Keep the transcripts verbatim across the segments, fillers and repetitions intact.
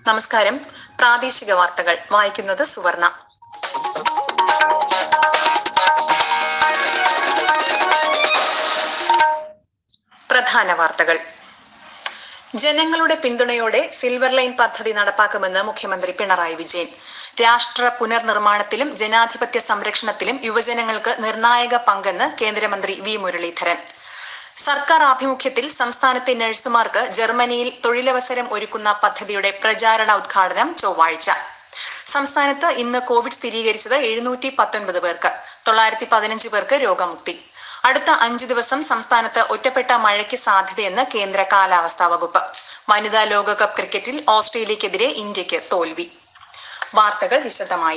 നമസ്കാരം. പ്രാദേശിക വാർത്തകൾ വായിക്കുന്നത് സുവർണ. പ്രധാന വാർത്തകൾ. ജനങ്ങളുടെ പിന്തുണയോടെ സിൽവർ ലൈൻ പദ്ധതി നടപ്പാക്കുമെന്ന് മുഖ്യമന്ത്രി പിണറായി വിജയൻ. രാഷ്ട്ര പുനർനിർമ്മാണത്തിലും ജനാധിപത്യ സംരക്ഷണത്തിലും യുവജനങ്ങൾക്ക് നിർണായക പങ്കെന്ന് കേന്ദ്രമന്ത്രി വി മുരളീധരൻ. സർക്കാർ ആഭിമുഖ്യത്തിൽ സംസ്ഥാനത്തെ നഴ്സുമാർക്ക് ജർമ്മനിയിൽ തൊഴിലവസരം ഒരുക്കുന്ന പദ്ധതിയുടെ പ്രചാരണ ഉദ്ഘാടനം ചൊവ്വാഴ്ച. സംസ്ഥാനത്ത് ഇന്ന് കോവിഡ് സ്ഥിരീകരിച്ചത് എഴുന്നൂറ്റി പത്തൊൻപത് പേർക്ക്, തൊള്ളായിരത്തി പതിനഞ്ച് പേർക്ക് രോഗമുക്തി. അടുത്ത അഞ്ചു ദിവസം സംസ്ഥാനത്ത് ഒറ്റപ്പെട്ട മഴയ്ക്ക് സാധ്യതയെന്ന് കേന്ദ്ര കാലാവസ്ഥാ വകുപ്പ്. വനിതാ ലോകകപ്പ് ക്രിക്കറ്റിൽ ഓസ്ട്രേലിയക്കെതിരെ ഇന്ത്യക്ക് തോൽവി. വാർത്തകൾ വിശദമായി.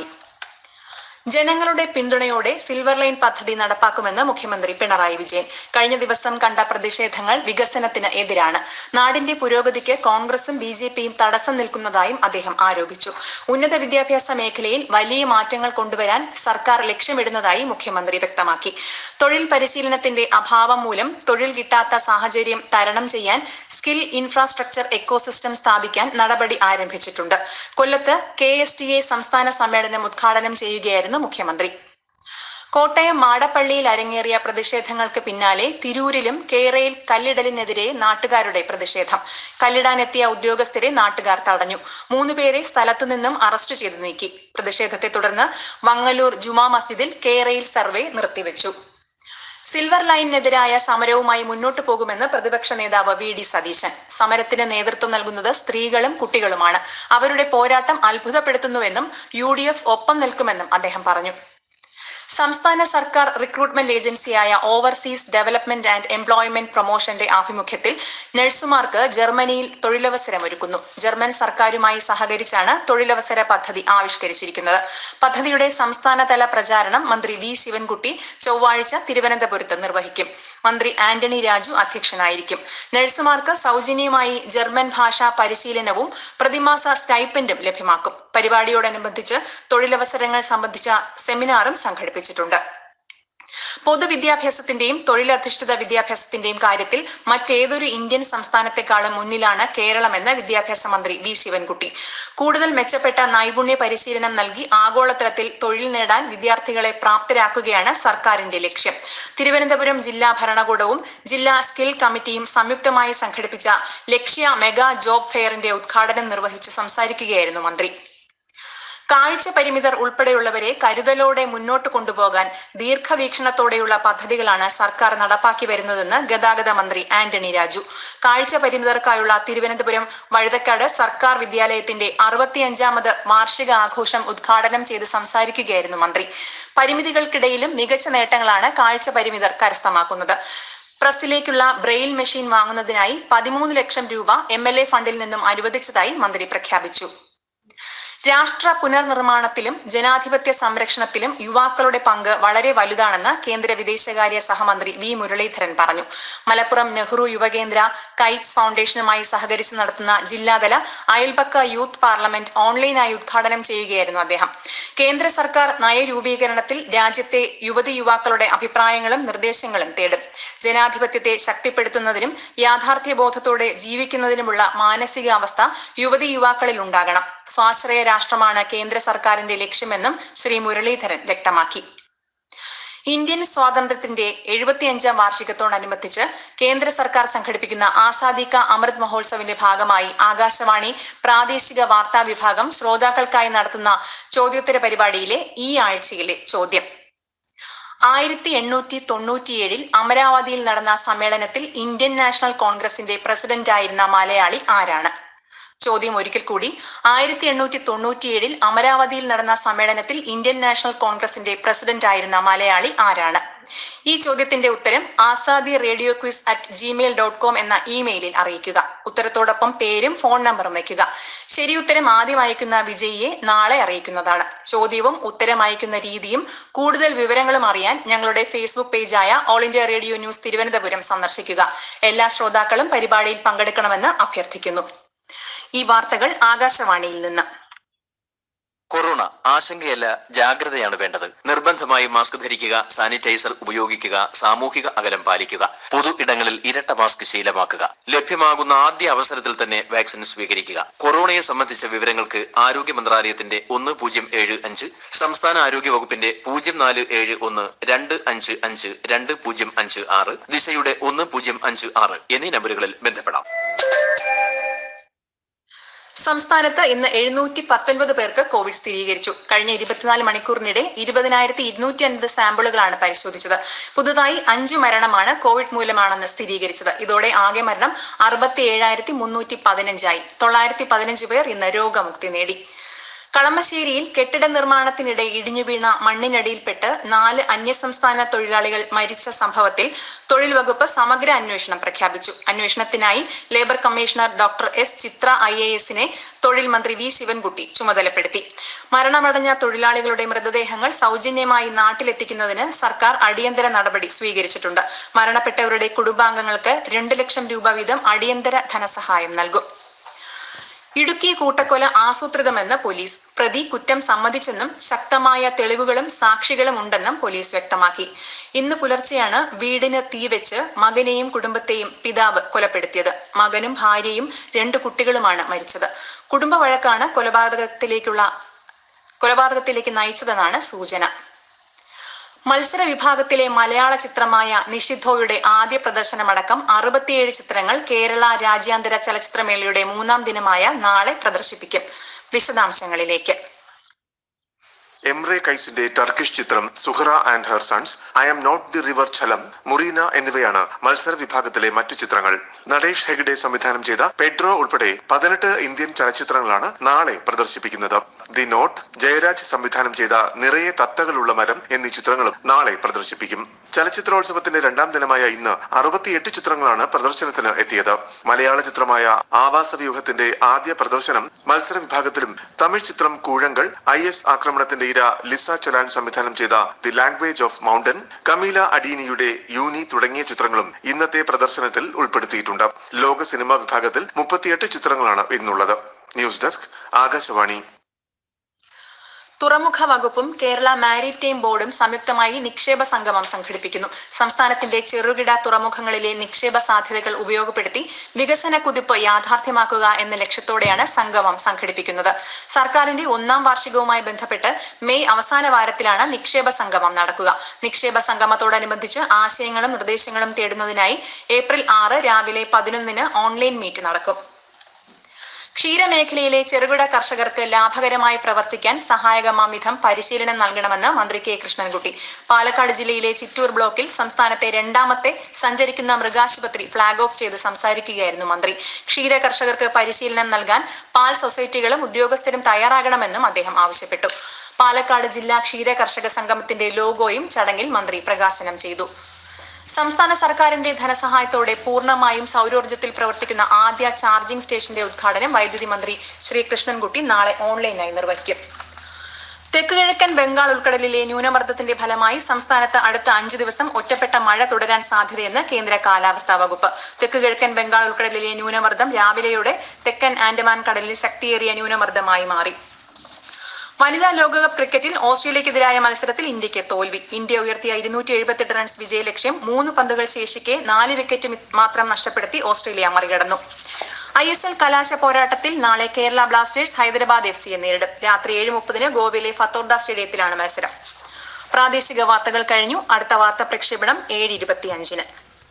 ജനങ്ങളുടെ പിന്തുണയോടെ സിൽവർ ലൈൻ പദ്ധതി നടപ്പാക്കുമെന്ന് മുഖ്യമന്ത്രി പിണറായി വിജയൻ. കഴിഞ്ഞ ദിവസം കണ്ട പ്രതിഷേധങ്ങൾ വികസനത്തിന് എതിരാണ്. നാടിന്റെ പുരോഗതിക്ക് കോൺഗ്രസും ബി ജെ പിയും തടസ്സം നിൽക്കുന്നതായും അദ്ദേഹം ആരോപിച്ചു. ഉന്നത വിദ്യാഭ്യാസ മേഖലയിൽ വലിയ മാറ്റങ്ങൾ കൊണ്ടുവരാൻ സർക്കാർ ലക്ഷ്യമിടുന്നതായി മുഖ്യമന്ത്രി വ്യക്തമാക്കി. തൊഴിൽ പരിശീലനത്തിന്റെ അഭാവം മൂലം തൊഴിൽ കിട്ടാത്ത സാഹചര്യം തരണം ചെയ്യാൻ സ്കിൽ ഇൻഫ്രാസ്ട്രക്ചർ എക്കോസിസ്റ്റം സ്ഥാപിക്കാൻ നടപടി ആരംഭിച്ചിട്ടുണ്ട്. കൊല്ലത്ത് കെ എസ് ടി എ സംസ്ഥാന സമ്മേളനം ഉദ്ഘാടനം ചെയ്യുകയായിരുന്നു മുഖ്യമന്ത്രി. കോട്ടയം മാടപ്പള്ളിയിൽ അരങ്ങേറിയ പ്രതിഷേധങ്ങൾക്ക് പിന്നാലെ തിരൂരിലും കേരയിൽ കല്ലിടലിനെതിരെ നാട്ടുകാരുടെ പ്രതിഷേധം. കല്ലിടാനെത്തിയ ഉദ്യോഗസ്ഥരെ നാട്ടുകാർ തടഞ്ഞു. മൂന്നുപേരെ സ്ഥലത്തുനിന്നും അറസ്റ്റ് ചെയ്തു നീക്കി. പ്രതിഷേധത്തെ തുടർന്ന് വങ്ങല്ലൂർ ജുമാ മസ്ജിദിൽ കേരയിൽ സർവേ നിർത്തിവെച്ചു. സിൽവർ ലൈനിനെതിരായ സമരവുമായി മുന്നോട്ടു പോകുമെന്ന് പ്രതിപക്ഷ നേതാവ് വി ഡി സതീശൻ. സമരത്തിന് നേതൃത്വം നൽകുന്നത് സ്ത്രീകളും കുട്ടികളുമാണ്. അവരുടെ പോരാട്ടം അത്ഭുതപ്പെടുത്തുന്നുവെന്നും യു ഡി എഫ് ഒപ്പം നിൽക്കുമെന്നും അദ്ദേഹം പറഞ്ഞു. സംസ്ഥാന സർക്കാർ റിക്രൂട്ട്മെന്റ് ഏജൻസിയായ ഓവർസീസ് ഡെവലപ്മെന്റ് ആൻഡ് എംപ്ലോയ്മെന്റ് പ്രൊമോഷന്റെ ആഭിമുഖ്യത്തിൽ നഴ്സുമാർക്ക് ജർമ്മനിയിൽ തൊഴിലവസരം ഒരുക്കുന്നു. ജർമ്മൻ സർക്കാരുമായി സഹകരിച്ചാണ് തൊഴിലവസര പദ്ധതി ആവിഷ്കരിച്ചിരിക്കുന്നത്. പദ്ധതിയുടെ സംസ്ഥാനതല പ്രചാരണം മന്ത്രി വി ശിവൻകുട്ടി ചൊവ്വാഴ്ച തിരുവനന്തപുരത്ത് നിർവഹിക്കും. മന്ത്രി ആന്റണി രാജു അധ്യക്ഷനായിരിക്കും. നഴ്സുമാർക്ക് സൗജന്യമായി ജർമ്മൻ ഭാഷാ പരിശീലനവും പ്രതിമാസ സ്റ്റൈപ്പൻഡും ലഭ്യമാക്കും. പരിപാടിയോടനുബന്ധിച്ച് തൊഴിലവസരങ്ങൾ സംബന്ധിച്ച സെമിനാറും സംഘടിപ്പിച്ചിട്ടുണ്ട്. പൊതുവിദ്യാഭ്യാസത്തിന്റെയും തൊഴിലധിഷ്ഠിത വിദ്യാഭ്യാസത്തിന്റെയും കാര്യത്തിൽ മറ്റേതൊരു ഇന്ത്യൻ സംസ്ഥാനത്തെക്കാളും മുന്നിലാണ് കേരളമെന്ന് വിദ്യാഭ്യാസ മന്ത്രി വി ശിവൻകുട്ടി. കൂടുതൽ മെച്ചപ്പെട്ട നൈപുണ്യ പരിശീലനം നൽകി ആഗോളതലത്തിൽ തൊഴിൽ നേടാൻ വിദ്യാർത്ഥികളെ പ്രാപ്തരാക്കുകയാണ് സർക്കാരിന്റെ ലക്ഷ്യം. തിരുവനന്തപുരം ജില്ലാ ഭരണകൂടവും ജില്ലാ സ്കിൽ കമ്മിറ്റിയും സംയുക്തമായി സംഘടിപ്പിച്ച ലക്ഷ്യ മെഗാ ജോബ് ഫെയറിന്റെ ഉദ്ഘാടനം നിർവഹിച്ച് സംസാരിക്കുകയായിരുന്നു മന്ത്രി. കാഴ്ച പരിമിതർ ഉൾപ്പെടെയുള്ളവരെ കരുതലോടെ മുന്നോട്ട് കൊണ്ടുപോകാൻ ദീർഘവീക്ഷണത്തോടെയുള്ള പദ്ധതികളാണ് സർക്കാർ നടപ്പാക്കി വരുന്നതെന്ന് ഗതാഗത മന്ത്രി ആന്റണി രാജു. കാഴ്ച പരിമിതർക്കായുള്ള തിരുവനന്തപുരം വഴുതക്കാട് സർക്കാർ വിദ്യാലയത്തിന്റെ അറുപത്തിയഞ്ചാമത് വാർഷിക ആഘോഷം ഉദ്ഘാടനം ചെയ്ത് സംസാരിക്കുകയായിരുന്നു മന്ത്രി. പരിമിതികൾക്കിടയിലും മികച്ച നേട്ടങ്ങളാണ് കാഴ്ച പരിമിതർ കരസ്ഥമാക്കുന്നത്. പ്രസിലേക്കുള്ള ബ്രെയിൽ മെഷീൻ വാങ്ങുന്നതിനായി പതിമൂന്ന് ലക്ഷം രൂപ എം എൽ എ ഫണ്ടിൽ നിന്നും അനുവദിച്ചതായി മന്ത്രി പ്രഖ്യാപിച്ചു. രാഷ്ട്ര പുനർനിർമ്മാണത്തിലും ജനാധിപത്യ സംരക്ഷണത്തിലും യുവാക്കളുടെ പങ്ക് വളരെ വലുതാണെന്ന് കേന്ദ്ര വിദേശകാര്യ സഹമന്ത്രി വി മുരളീധരൻ പറഞ്ഞു. മലപ്പുറം നെഹ്റു യുവകേന്ദ്ര കൈറ്റ്സ് ഫൗണ്ടേഷനുമായി സഹകരിച്ച് നടത്തുന്ന ജില്ലാതല അയൽപക്ക യൂത്ത് പാർലമെന്റ് ഓൺലൈനായി ഉദ്ഘാടനം ചെയ്യുകയായിരുന്നു അദ്ദേഹം. കേന്ദ്ര സർക്കാർ നയരൂപീകരണത്തിൽ രാജ്യത്തെ യുവതി യുവാക്കളുടെ അഭിപ്രായങ്ങളും നിർദ്ദേശങ്ങളും തേടും. ജനാധിപത്യത്തെ ശക്തിപ്പെടുത്തുന്നതിനും യാഥാർത്ഥ്യബോധത്തോടെ ജീവിക്കുന്നതിനുമുള്ള മാനസികാവസ്ഥ യുവതി യുവാക്കളിൽ ഉണ്ടാകണം. സ്വാശ്രയ രാഷ്ട്രമാണ് കേന്ദ്ര സർക്കാരിന്റെ ലക്ഷ്യമെന്നും ശ്രീ മുരളീധരൻ വ്യക്തമാക്കി. ഇന്ത്യൻ സ്വാതന്ത്ര്യത്തിന്റെ എഴുപത്തിയഞ്ചാം വാർഷികത്തോടനുബന്ധിച്ച് കേന്ദ്ര സർക്കാർ സംഘടിപ്പിക്കുന്ന ആസാദി കാ അമൃത് മഹോത്സവിന്റെ ഭാഗമായി ആകാശവാണി പ്രാദേശിക വാർത്താ വിഭാഗം ശ്രോതാക്കൾക്കായി നടത്തുന്ന ചോദ്യോത്തര പരിപാടിയിലെ ഈ ആഴ്ചയിലെ ചോദ്യം: ആയിരത്തി എണ്ണൂറ്റി തൊണ്ണൂറ്റിയേഴിൽ അമരാവതിയിൽ നടന്ന സമ്മേളനത്തിൽ ഇന്ത്യൻ നാഷണൽ കോൺഗ്രസിന്റെ പ്രസിഡന്റായിരുന്ന മലയാളി ആരാണ്? ചോദ്യം ഒരിക്കൽ കൂടി. ആയിരത്തി എണ്ണൂറ്റി തൊണ്ണൂറ്റിയേഴിൽ അമരാവതിയിൽ നടന്ന സമ്മേളനത്തിൽ ഇന്ത്യൻ നാഷണൽ കോൺഗ്രസിന്റെ പ്രസിഡന്റ് ആയിരുന്ന മലയാളി ആരാണ്? ഈ ചോദ്യത്തിന്റെ ഉത്തരം Azadi radio quiz at Gmail dot com എന്ന ഇമെയിലിൽ അറിയിക്കുക. ഉത്തരത്തോടൊപ്പം പേരും ഫോൺ നമ്പറും വയ്ക്കുക. ശരി ഉത്തരം ആദ്യം അയക്കുന്ന വിജയിയെ നാളെ അറിയിക്കുന്നതാണ്. ചോദ്യവും ഉത്തരം അയക്കുന്ന രീതിയും കൂടുതൽ വിവരങ്ങളും അറിയാൻ ഞങ്ങളുടെ ഫേസ്ബുക്ക് പേജായ all India radio news Thiruvananthapuram സന്ദർശിക്കുക. എല്ലാ ശ്രോതാക്കളും പരിപാടിയിൽ പങ്കെടുക്കണമെന്ന് അഭ്യർത്ഥിക്കുന്നു. ഈ വാർത്തകൾ ആകാശവാണിയിൽ നിന്ന്. കൊറോണ ആശങ്കയല്ല, ജാഗ്രതയാണ് വേണ്ടത്. നിർബന്ധമായും മാസ്ക് ധരിക്കുക, സാനിറ്റൈസർ ഉപയോഗിക്കുക, സാമൂഹിക അകലം പാലിക്കുക, പൊതു ഇടങ്ങളിൽ ഇരട്ട മാസ്ക് ശീലമാക്കുക. ലഭ്യമാകുന്ന ആദ്യ അവസരത്തിൽ തന്നെ വാക്സിൻ സ്വീകരിക്കുക. കൊറോണയെ സംബന്ധിച്ച വിവരങ്ങൾക്ക് ആരോഗ്യ മന്ത്രാലയത്തിന്റെ ഒന്ന് പൂജ്യം ഏഴ് അഞ്ച്, സംസ്ഥാന ആരോഗ്യ വകുപ്പിന്റെ പൂജ്യം നാല് ഏഴ് ഒന്ന് രണ്ട് അഞ്ച് അഞ്ച് രണ്ട് പൂജ്യം അഞ്ച് ആറ്, ദിശയുടെ ഒന്ന് പൂജ്യം അഞ്ച് ആറ് എന്നീ നമ്പറുകളിൽ ബന്ധപ്പെടാം. സംസ്ഥാനത്ത് ഇന്ന് എഴുന്നൂറ്റി പത്തൊൻപത് പേർക്ക് കോവിഡ് സ്ഥിരീകരിച്ചു. കഴിഞ്ഞ ഇരുപത്തിനാല് മണിക്കൂറിനിടെ ഇരുപതിനായിരത്തി ഇരുന്നൂറ്റി അൻപത് സാമ്പിളുകളാണ് പരിശോധിച്ചത്. പുതുതായി അഞ്ചു മരണമാണ് കോവിഡ് മൂലമാണെന്ന് സ്ഥിരീകരിച്ചത്. ഇതോടെ ആകെ മരണം അറുപത്തി ഏഴായിരത്തി മുന്നൂറ്റി പതിനഞ്ചായി. തൊള്ളായിരത്തി പതിനഞ്ച് പേർ ഇന്ന് രോഗമുക്തി നേടി. കളമശ്ശേരിയിൽ കെട്ടിട നിർമ്മാണത്തിനിടെ ഇടിഞ്ഞു വീണ മണ്ണിനടിയിൽപ്പെട്ട് നാല് അന്യസംസ്ഥാന തൊഴിലാളികൾ മരിച്ച സംഭവത്തിൽ തൊഴിൽ വകുപ്പ് സമഗ്ര അന്വേഷണം പ്രഖ്യാപിച്ചു. അന്വേഷണത്തിനായി labour commissioner doctor S Chitra I A എസിനെ തൊഴിൽ മന്ത്രി വി ശിവൻകുട്ടി ചുമതലപ്പെടുത്തി. മരണമടഞ്ഞ തൊഴിലാളികളുടെ മൃതദേഹങ്ങൾ സൗജന്യമായി നാട്ടിലെത്തിക്കുന്നതിന് സർക്കാർ അടിയന്തര നടപടി സ്വീകരിച്ചിട്ടുണ്ട്. മരണപ്പെട്ടവരുടെ കുടുംബാംഗങ്ങൾക്ക് രണ്ട് ലക്ഷം രൂപ വീതം അടിയന്തര ധനസഹായം നൽകും. ഇടുക്കി കൂട്ടക്കൊല ആസൂത്രിതമെന്ന് പോലീസ്. പ്രതി കുറ്റം സമ്മതിച്ചെന്നും ശക്തമായ തെളിവുകളും സാക്ഷികളും ഉണ്ടെന്നും പോലീസ് വ്യക്തമാക്കി. ഇന്ന് പുലർച്ചെയാണ് വീടിന് തീവെച്ച് മകനെയും കുടുംബത്തെയും പിതാവ് കൊലപ്പെടുത്തിയത്. മകനും ഭാര്യയും രണ്ട് കുട്ടികളുമാണ് മരിച്ചത്. കുടുംബ വഴക്കാണ് കൊലപാതകത്തിലേക്കുള്ള കൊലപാതകത്തിലേക്ക് നയിച്ചതെന്നാണ് സൂചന. മത്സര വിഭാഗത്തിലെ മലയാള ചിത്രമായ നിഷിദ്ധോയുടെ ആദ്യ പ്രദർശനമടക്കം അറുപത്തിയേഴ് ചിത്രങ്ങൾ കേരള രാജ്യാന്തര ചലച്ചിത്രമേളയുടെ മൂന്നാം ദിനമായ നാളെ പ്രദർശിപ്പിക്കും. വിശദാംശങ്ങളിലേക്ക്. എംറെ കൈസിന്റെ ടർക്കിഷ് ചിത്രം Zuhra and her sons, I am not the river Jhelum, Murina എന്നിവയാണ് മത്സര വിഭാഗത്തിലെ മറ്റു ചിത്രങ്ങൾ. നടേഷ് ഹെഗ്ഡെ സംവിധാനം ചെയ്ത പെഡ്രോ ഉൾപ്പെടെ പതിനെട്ട് ഇന്ത്യൻ ചലച്ചിത്രങ്ങളാണ് നാളെ പ്രദർശിപ്പിക്കുന്നത്. ദി നോട്ട്, ജയരാജ് സംവിധാനം ചെയ്ത നിറയെ തത്തകളുള്ള മരം എന്നീ ചിത്രങ്ങളും നാളെ പ്രദർശിപ്പിക്കും. ചലച്ചിത്രോത്സവത്തിന്റെ രണ്ടാം ദിനമായ ഇന്ന് അറുപത്തിയെട്ട് ചിത്രങ്ങളാണ് പ്രദർശനത്തിന് എത്തിയത്. മലയാള ചിത്രമായ ആവാസവ്യൂഹത്തിന്റെ ആദ്യ പ്രദർശനം മത്സര വിഭാഗത്തിലും തമിഴ് ചിത്രം കൂഴങ്കൾ, ഐ എസ് ആക്രമണത്തിന്റെ ഇര ലിസ ചലാൻ സംവിധാനം ചെയ്ത the language of mountain, Kamila അഡീനിയുടെ യൂനി തുടങ്ങിയ ചിത്രങ്ങളും ഇന്നത്തെ പ്രദർശനത്തിൽ ഉൾപ്പെടുത്തിയിട്ടുണ്ട്. ലോക സിനിമാ വിഭാഗത്തിൽ മുപ്പത്തിയെട്ട് ചിത്രങ്ങളാണ് ഇന്നുള്ളത്. News desk, Akashvani. തുറമുഖ വകുപ്പും കേരള മാരിടൈം ബോർഡും സംയുക്തമായി നിക്ഷേപ സംഗമം സംഘടിപ്പിക്കുന്നു. സംസ്ഥാനത്തിന്റെ ചെറുകിട തുറമുഖങ്ങളിലെ നിക്ഷേപ സാധ്യതകൾ ഉപയോഗപ്പെടുത്തി വികസന കുതിപ്പ് യാഥാർത്ഥ്യമാക്കുക എന്ന ലക്ഷ്യത്തോടെയാണ് സംഗമം സംഘടിപ്പിക്കുന്നത്. സർക്കാരിന്റെ ഒന്നാം വാർഷികവുമായി ബന്ധപ്പെട്ട് മെയ് അവസാന വാരത്തിലാണ് നിക്ഷേപ സംഗമം നടക്കുക. നിക്ഷേപ സംഗമത്തോടനുബന്ധിച്ച് ആശയങ്ങളും നിർദ്ദേശങ്ങളും തേടുന്നതിനായി ഏപ്രിൽ ആറ് രാവിലെ പതിനൊന്നിന് ഓൺലൈൻ മീറ്റ് നടക്കും. ക്ഷീരമേഖലയിലെ ചെറുകിട കർഷകർക്ക് ലാഭകരമായി പ്രവർത്തിക്കാൻ സഹായകമാം വിധം പരിശീലനം നൽകണമെന്ന് മന്ത്രി കെ കൃഷ്ണൻകുട്ടി. പാലക്കാട് ജില്ലയിലെ ചിറ്റൂർ ബ്ലോക്കിൽ സംസ്ഥാനത്തെ രണ്ടാമത്തെ സഞ്ചരിക്കുന്ന മൃഗാശുപത്രി ഫ്ളാഗ് ഓഫ് ചെയ്ത് സംസാരിക്കുകയായിരുന്നു മന്ത്രി. ക്ഷീര കർഷകർക്ക് പരിശീലനം നൽകാൻ പാൽ സൊസൈറ്റികളും ഉദ്യോഗസ്ഥരും തയ്യാറാകണമെന്നും അദ്ദേഹം ആവശ്യപ്പെട്ടു. പാലക്കാട് ജില്ലാ ക്ഷീര കർഷക സംഗമത്തിന്റെ ലോഗോയും ചടങ്ങിൽ മന്ത്രി പ്രകാശനം ചെയ്തു. സംസ്ഥാന സർക്കാരിന്റെ ധനസഹായത്തോടെ പൂർണ്ണമായും സൗരോർജ്ജത്തിൽ പ്രവർത്തിക്കുന്ന ആദ്യ ചാർജിംഗ് സ്റ്റേഷന്റെ ഉദ്ഘാടനം വൈദ്യുതി മന്ത്രി ശ്രീ കൃഷ്ണൻകുട്ടി നാളെ ഓൺലൈനായി നിർവഹിക്കും. തെക്കുകിഴക്കൻ ബംഗാൾ ഉൾക്കടലിലെ ന്യൂനമർദ്ദത്തിന്റെ ഫലമായി സംസ്ഥാനത്ത് അടുത്ത അഞ്ചു ദിവസം ഒറ്റപ്പെട്ട മഴ തുടരാൻ സാധ്യതയെന്ന് കേന്ദ്ര കാലാവസ്ഥാ വകുപ്പ്. തെക്കുകിഴക്കൻ ബംഗാൾ ഉൾക്കടലിലെ ന്യൂനമർദ്ദം രാവിലെയോടെ തെക്കൻ ആൻഡമാൻ കടലിൽ ശക്തിയേറിയ ന്യൂനമർദ്ദമായി മാറി. വനിതാ ലോകകപ്പ് ക്രിക്കറ്റിൽ ഓസ്ട്രേലിയക്കെതിരായ മത്സരത്തിൽ ഇന്ത്യക്ക് തോൽവി. ഇന്ത്യ ഉയർത്തിയ ഇരുന്നൂറ്റി എഴുപത്തെട്ട് റൺസ് വിജയലക്ഷ്യം മൂന്ന് പന്തുകൾ ശേഷിക്കെ നാല് വിക്കറ്റ് മാത്രം നഷ്ടപ്പെടുത്തി ഓസ്ട്രേലിയ മറികടന്നു. ഐ എസ് എൽ കലാശ പോരാട്ടത്തിൽ നാളെ കേരള ബ്ലാസ്റ്റേഴ്സ് ഹൈദരാബാദ് എഫ് സിയെ നേരിടും. രാത്രി ഏഴ് മുപ്പതിന് ഗോവയിലെ ഫത്തോർദ സ്റ്റേഡിയത്തിലാണ് മത്സരം. പ്രാദേശിക വാർത്തകൾ കഴിഞ്ഞു. അടുത്ത വാർത്താ പ്രക്ഷേപണം ഏഴ് ഇരുപത്തിയഞ്ചിന്.